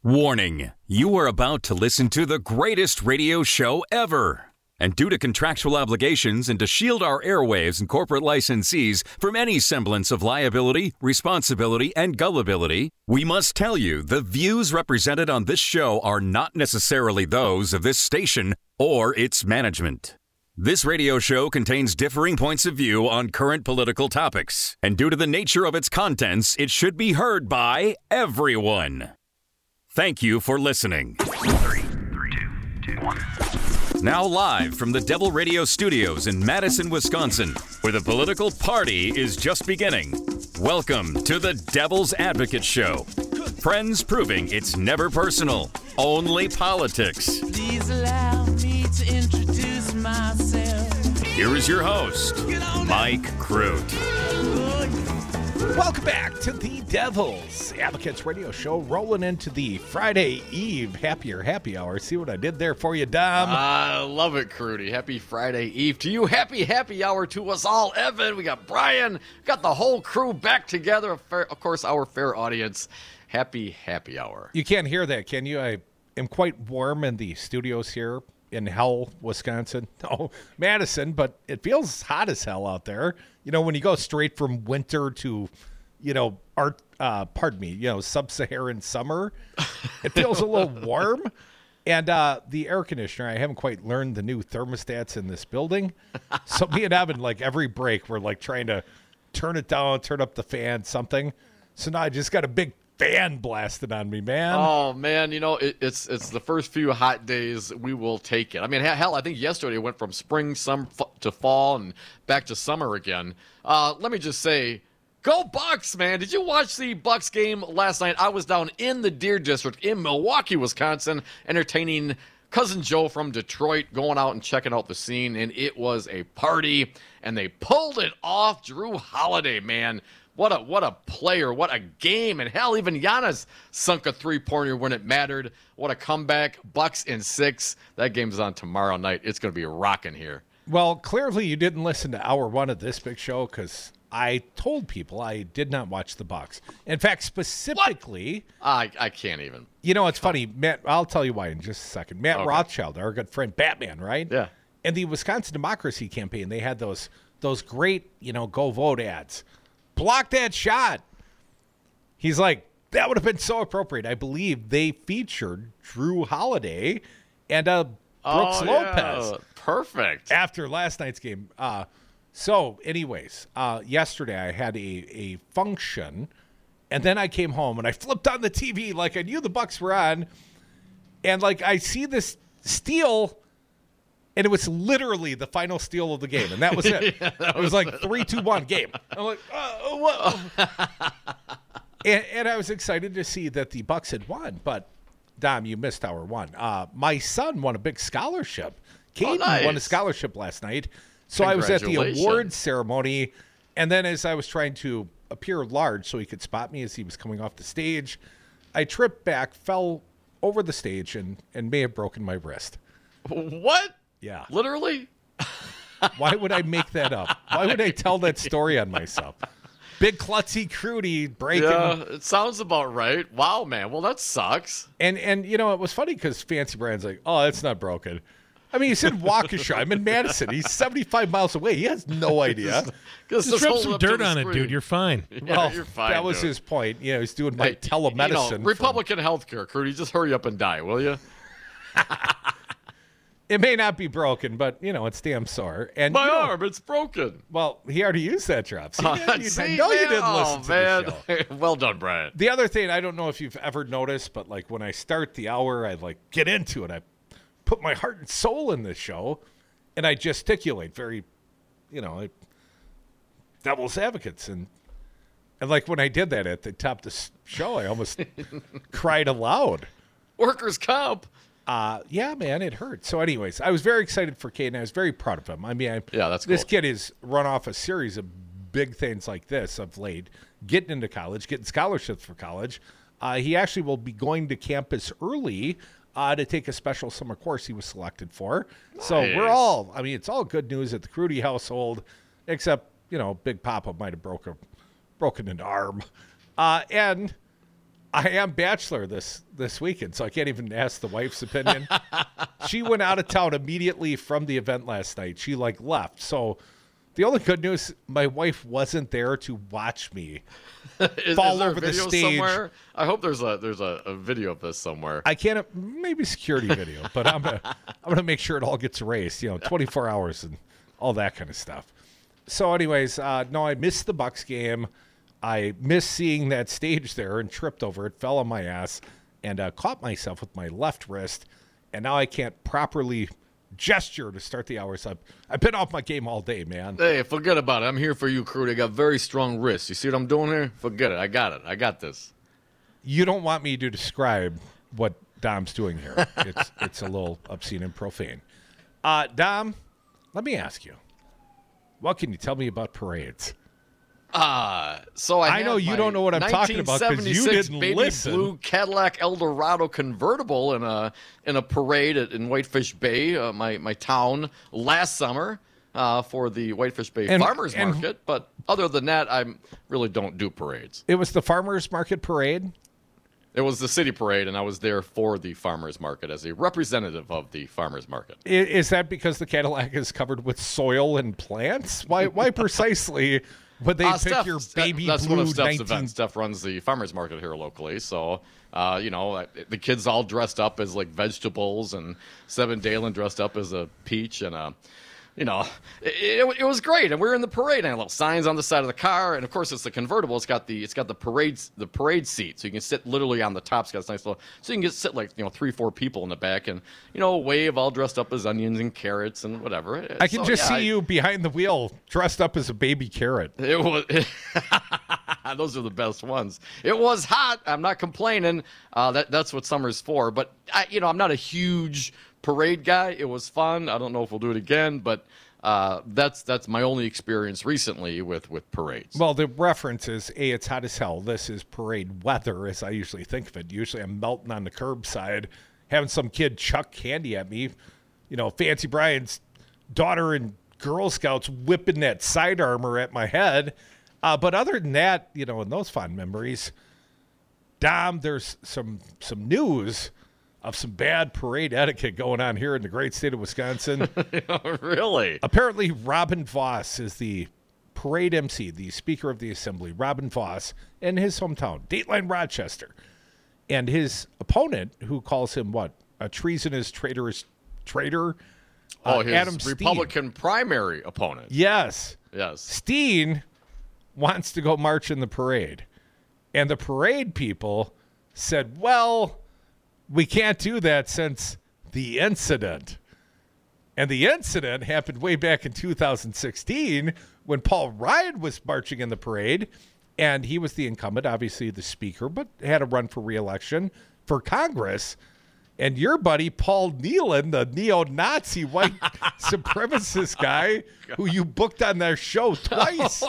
Warning, you are about to listen to the greatest radio show ever. And due to contractual obligations and to shield our airwaves and corporate licensees from any semblance of liability, responsibility, and gullibility, we must tell you the views represented on this show are not necessarily those of this station or its management. This radio show contains differing points of view on current political topics, and due to the nature of its contents, it should be heard by everyone. Thank you for listening. 3, 2, 1. Now live from the Devil Radio Studios in Madison, Wisconsin, where the political party is just beginning. Welcome to the Devil's Advocate Show. Friends proving it's never personal, only politics. Please allow me to introduce myself. Here is your host, Mike Crute. Welcome back to the Devil's Advocates Radio Show, rolling into the Friday Eve happy hour. See what I did there for you, Dom? I love it, Crudy. Happy Friday Eve to you. Happy hour to us all. Evan, we got Brian, got the whole crew back together. Of course, our fair audience. Happy hour. You can't hear that, can you? I am quite warm in the studios here in hell, Wisconsin. No, Madison, but it feels hot as hell out there. You know, when you go straight from winter to, sub-Saharan summer, it feels a little warm. And the air conditioner, I haven't quite learned the new thermostats in this building. So me and Evan, every break, we're trying to turn it down, turn up the fan, something. So now I just got a big fan blasted on me, man. Oh man, it's the first few hot days. We will take it. I mean, hell, I think yesterday went from spring, summer to fall, and back to summer again. Let me just say, go Bucks, man! Did you watch the Bucks game last night? I was down in the Deer District in Milwaukee, Wisconsin, entertaining Cousin Joe from Detroit, going out and checking out the scene, and it was a party, and they pulled it off. Jrue Holiday, man. What a player, what a game, and hell, even Giannis sunk a three-pointer when it mattered. What a comeback. Bucks in 6. That game's on tomorrow night. It's going to be rocking here. Well, clearly you didn't listen to hour one of this big show because I told people I did not watch the Bucks. In fact, specifically... What? I can't even. You know, it's funny. Matt, I'll tell you why in just a second. Matt Rothschild, our good friend Batman, right? Yeah. And the Wisconsin Democracy Campaign, they had those great, go vote ads. Block that shot. He's like, that would have been so appropriate. I believe they featured Jrue Holiday and Brooks Lopez. Yeah. Perfect. After last night's game. So, anyways, yesterday I had a function, and then I came home and I flipped on the TV like I knew the Bucks were on, and I see this steal. And it was literally the final steal of the game, and that was it. Yeah, it was 3-2-1 game. I'm like, what? and I was excited to see that the Bucks had won, but Dom, you missed hour one. My son won a big scholarship. Caden won a scholarship last night, so I was at the award ceremony, and then as I was trying to appear large so he could spot me as he was coming off the stage, I tripped back, fell over the stage, and may have broken my wrist. What? Yeah. Literally? Why would I make that up? Why would I tell that story on myself? Big klutzy Crudy breaking. Yeah, it sounds about right. Wow, man. Well, that sucks. And it was funny because Fancy Brand's like, oh, it's not broken. I mean, he's in Waukesha. I'm in Madison. He's 75 miles away. He has no idea. Just rub some dirt on it, dude. You're fine. Yeah, you're fine. That was his point. He's doing my telemedicine. Republican healthcare, Crudy. Just hurry up and die, will you? It may not be broken, but, it's damn sore. And my arm, it's broken. Well, he already used that drop. See, I know you didn't listen to the show. Well done, Brian. The other thing, I don't know if you've ever noticed, but, when I start the hour, I, get into it. I put my heart and soul in this show, and I gesticulate very, Devil's Advocates. And when I did that at the top of the show, I almost cried aloud. Workers' comp. Yeah, man, it hurt. So anyways, I was very excited for Caden. I was very proud of him. I mean, that's this cool. kid has run off a series of big things like this of late, getting into college, getting scholarships for college. He actually will be going to campus early to take a special summer course he was selected for. Nice. So it's all good news at the Crudy household, except, Big Papa might have broken an arm. And I am bachelor this weekend, so I can't even ask the wife's opinion. She went out of town immediately from the event last night. She left. So the only good news, my wife wasn't there to watch me fall over the stage. Somewhere? I hope there's a video of this somewhere. I can't, maybe security video, but I'm gonna make sure it all gets erased. 24 hours and all that kind of stuff. So, anyways, no, I missed the Bucks game. I missed seeing that stage there and tripped over it, fell on my ass, and caught myself with my left wrist. And now I can't properly gesture to start the hours up. I've been off my game all day, man. Hey, forget about it. I'm here for you, crew. They got very strong wrists. You see what I'm doing here? Forget it. I got it. I got this. You don't want me to describe what Dom's doing here. It's a little obscene and profane. Dom, let me ask you, what can you tell me about parades? So I know you don't know what I'm talking about because you didn't baby listen. Blue Cadillac Eldorado convertible in a parade in Whitefish Bay, my town, last summer for the Whitefish Bay Farmers Market. But other than that, I really don't do parades. It was the Farmers Market parade? It was the city parade, and I was there for the Farmers Market as a representative of the Farmers Market. Is that because the Cadillac is covered with soil and plants? Why precisely would they pick your baby that's blue one of Steph's 19... events. Steph runs the farmers market here locally, so the kids all dressed up as like vegetables, and Seven Dalen dressed up as a peach, and it was great. And we were in the parade, and little signs on the side of the car, and of course it's the convertible. It's got the parade seat, so you can sit literally on the top. It's got this nice little, so you can sit 3-4 people in the back, and wave all dressed up as onions and carrots and whatever. I can see you behind the wheel dressed up as a baby carrot. It was. Those are the best ones. It was hot. I'm not complaining. That's what summer's for. But I'm not a huge parade guy. It was fun. I don't know if we'll do it again, but that's my only experience recently with parades. Well, the reference is, it's hot as hell. This is parade weather, as I usually think of it. Usually I'm melting on the curbside, having some kid chuck candy at me. Fancy Brian's daughter and Girl Scouts whipping that side armor at my head. But other than that, in those fond memories, Dom, there's some news of some bad parade etiquette going on here in the great state of Wisconsin. Really? Apparently, Robin Voss is the parade MC, the Speaker of the Assembly, Robin Voss, in his hometown, Dateline Rochester. And his opponent, who calls him a treasonous, traitorous traitor? His Adam Steen. Republican primary opponent. Yes. Steen wants to go march in the parade. And the parade people said, well, we can't do that since the incident. And the incident happened way back in 2016 when Paul Ryan was marching in the parade, and he was the incumbent, obviously the speaker, but had to run for re-election for Congress. And your buddy, Paul Nealon, the neo-Nazi white supremacist guy who you booked on their show twice.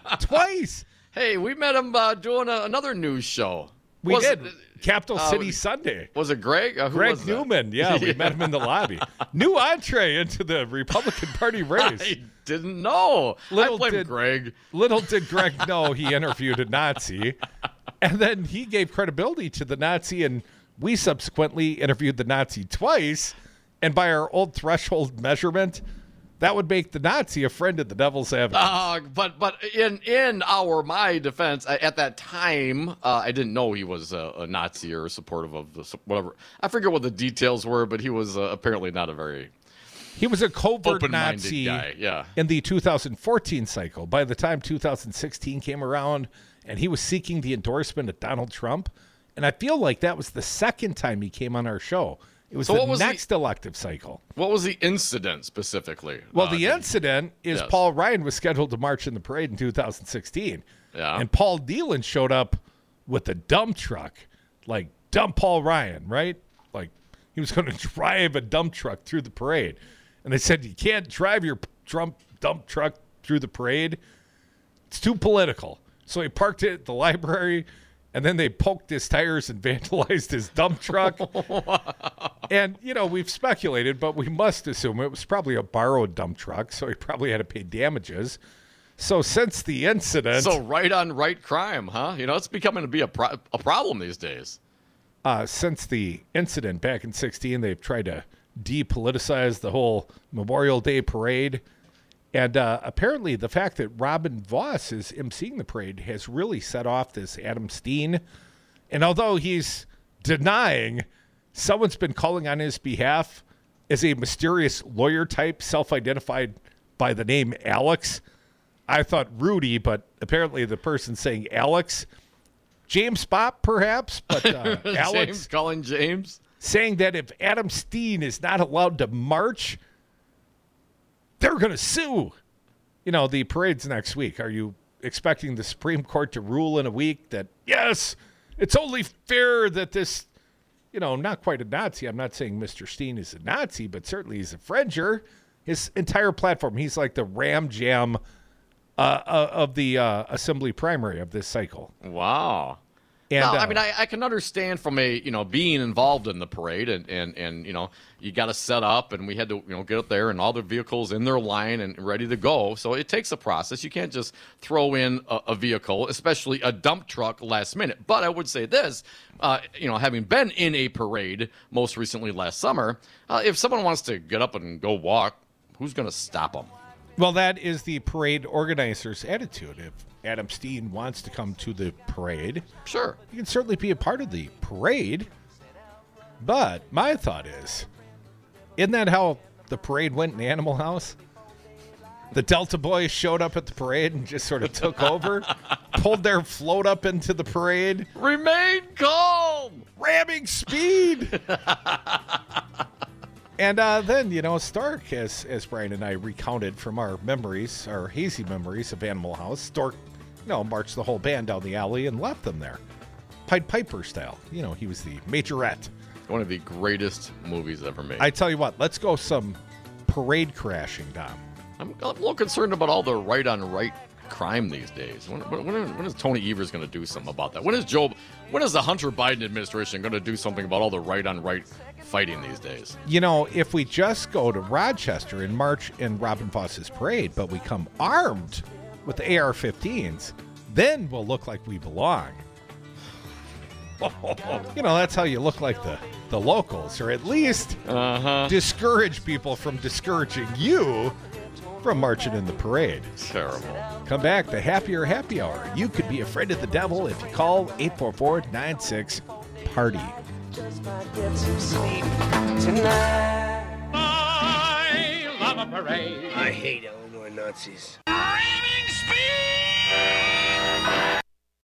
Hey, we met him doing another news show. We did. Capital City Sunday. Was it Greg? Greg Newman. Yeah, we met him in the lobby. New entree into the Republican Party race. I didn't know. I blame Greg. Little did Greg know he interviewed a Nazi. And then he gave credibility to the Nazi, and we subsequently interviewed the Nazi twice. And by our old threshold measurement, that would make the Nazi a friend of the devil's advocate. But in my defense, at that time, I didn't know he was a Nazi or supportive of whatever. I forget what the details were, but he was apparently not a very He was a covert open-minded Nazi guy, in the 2014 cycle. By the time 2016 came around, and he was seeking the endorsement of Donald Trump, and I feel like that was the second time he came on our show. It was the next elective cycle. What was the incident specifically? Well, the incident is Paul Ryan was scheduled to march in the parade in 2016. Yeah. And Paul Nealon showed up with a dump truck, like dump Paul Ryan, right? Like he was going to drive a dump truck through the parade. And they said, you can't drive your dump truck through the parade. It's too political. So he parked it at the library. And then they poked his tires and vandalized his dump truck. And, we've speculated, but we must assume it was probably a borrowed dump truck, so he probably had to pay damages. So since the incident, So right on right crime, huh? You know, it's becoming to be a problem these days. since the incident back in 2016, they've tried to depoliticize the whole Memorial Day parade. And apparently the fact that Robin Voss is emceeing the parade has really set off this Adam Steen. And although he's denying, someone's been calling on his behalf as a mysterious lawyer type, self-identified by the name Alex. I thought Rudy, but apparently the person saying Alex, James Bopp perhaps, but Alex James calling James. saying that if Adam Steen is not allowed to march, they're going to sue. You know, the parade's next week. Are you expecting the Supreme Court to rule in a week that, yes, it's only fair that this, you know, not quite a Nazi. I'm not saying Mr. Steen is a Nazi, but certainly he's a Fringer. His entire platform, he's like the ram jam of the assembly primary of this cycle. Wow. And, no, I mean, I can understand from a, you know, being involved in the parade and you know, you got to set up and we had to, you know, get up there and all the vehicles in their line and ready to go. So it takes a process. You can't just throw in a vehicle, especially a dump truck last minute. But I would say this, you know, having been in a parade most recently last summer, if someone wants to get up and go walk, who's going to stop them? well, that is the parade organizer's attitude. If Adam Steen wants to come to the parade, Sure. he can certainly be a part of the parade. But my thought is, isn't that how the parade went in Animal House? The Delta Boys showed up at the parade and just sort of took over, pulled their float up into the parade, Remain calm. ramming speed. And then, you know, Stark, as Brian and I recounted from our memories, our hazy memories of Animal House, Stark, you know, marched the whole band down the alley and left them there. Pied Piper style. You know, he was the majorette. One of the greatest movies ever made. I tell you what, let's go some parade crashing, Dom. I'm a little concerned about all the right-on-right crime these days. When is Tony Evers going to do something about that? When is the Hunter Biden administration going to do something about all the right-on-right fighting these days? You know, if we just go to Rochester and march in Robin Voss's parade, but we come armed with AR-15s, then we'll look like we belong. You know, that's how you look like the locals, or at least discourage people from discouraging you from marching in the parade. Terrible. Come back, the Happier Happy Hour. You could be a friend of the devil if you call 844-96-PARTY. Just might get some sleep tonight. I love a parade. I hate Illinois Nazis. Raining speed.